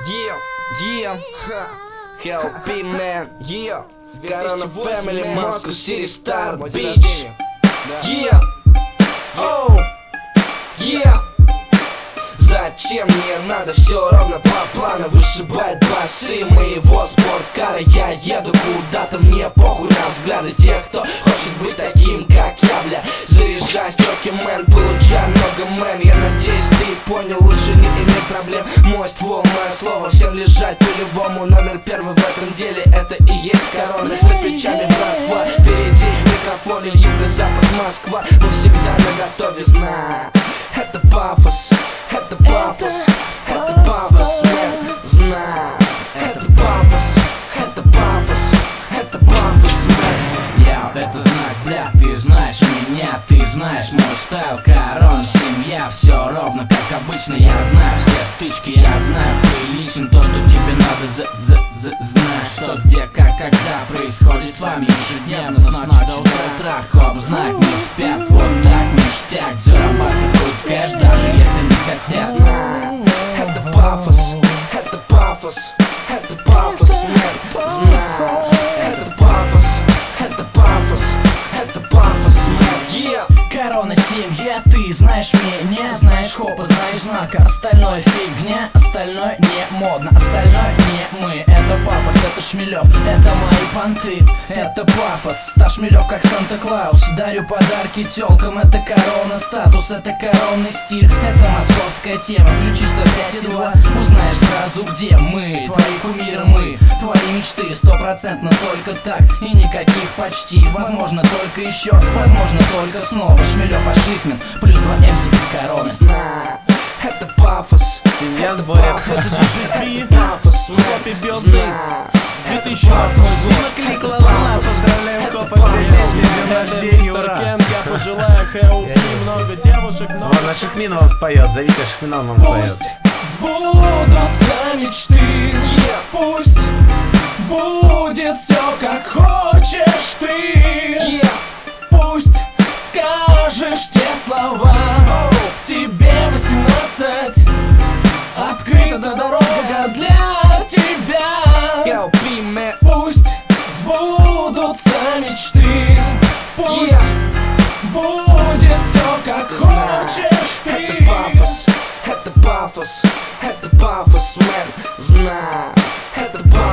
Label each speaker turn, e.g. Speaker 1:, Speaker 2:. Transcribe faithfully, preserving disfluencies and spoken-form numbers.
Speaker 1: Yeah, yeah, help me, man, yeah. Corona Family, Moscow City Star Beach. Yeah, oh, yeah. Зачем мне надо все ровно по плану? Вышибает басы моего спорткара. Я еду куда-то, мне похуй на взгляды тех, кто хочет быть таким, как я, бля. Заряжай строки, мэн, получай много, мэн. Я надеюсь, ты понял, лучше не иметь проблем. Мой ствол, мое слово, всем лежать по-любому. Номер первый в этом деле, это и есть корона. За плечами братва, впереди микрофон, юго-запад, Москва. Мы всегда наготове, знай. Это пафос. Это пафос, это пафос, мэн, знай. Это пафос, это пафос, это пафос, мэн.
Speaker 2: Я, это знак, бля, ты знаешь меня, ты знаешь мой стайл, корона, семья, все ровно как обычно. Я знаю все стычки, я знаю прилично то, что тебе надо за за за знать, что где, как, когда происходит с вами ежедневно, с ночи до утра. Хоп, знак, не спят, вот так, ништяк, зарабатывают кэш, даже если не хотят.
Speaker 1: Это пафос, это пафос, это пафос, мэн, знай. Это пафос, это пафос, это пафос, мэн, yeah.
Speaker 2: Корона семья, ты знаешь меня, знаешь хопа, знаешь знака. Остальное фигня, остальное не модно, остальное не мы. Это пафос, это Шмелев, это мои понты, это пафос. Та Шмелев как Санта-Клаус, дарю подарки тёлкам. Это корона статус, это коронный стиль, это московская тема. Включи сто пять и два, узнаешь сразу где мы. Твои кумиры мы, твои мечты, стопроцентно только так и никаких почти. Возможно только еще, возможно только снова. Шмелев, Ашихмин, плюс два эм си из короны.
Speaker 1: Это пафос,
Speaker 3: Семья
Speaker 1: это
Speaker 3: сборит.
Speaker 1: пафос,
Speaker 3: Это
Speaker 1: пафос,
Speaker 3: Happy
Speaker 1: мэн,
Speaker 3: birthday.
Speaker 1: знай.
Speaker 3: две тысячи восьмой год. Наклейка ла-ла-ла. Поздравляем Копа с днем рождения, ура!
Speaker 4: Я пожелаю Хэлпи, много девушек, много...
Speaker 3: Ладно, Шахмин вам споет, зовите Шахмина, он вам споет.
Speaker 2: Сбудутся мечты, пусть будет все как хочешь ты. Пусть скажешь те слова, тебе восемнадцать, открыта дорога для тебя.
Speaker 1: Help me, man.
Speaker 2: Пусть сбудутся мечты, пусть будет все как хочешь
Speaker 1: Это
Speaker 2: ты.
Speaker 1: пафос, это пафос, это пафос, мэн, знай. Это пафос.